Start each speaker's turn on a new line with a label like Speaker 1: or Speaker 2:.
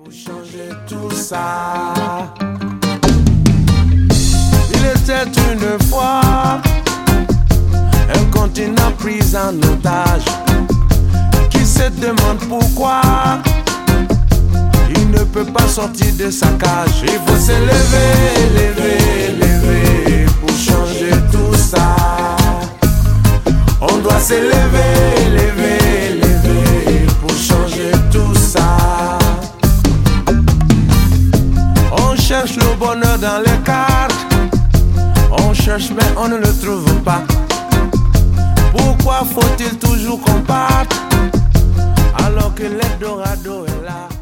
Speaker 1: Pour changer tout ça, il était une fois un continent pris en otage qui se demande pourquoi il ne peut pas sortir de sa cage. Il faut se lever, lever, lever pour changer tout ça. On doit se lever, lever, lever pour changer tout ça. On cherche le bonheur dans les cartes, on cherche mais on ne le trouve pas. Pourquoi faut-il toujours qu'on parte alors que l'Eldorado est là?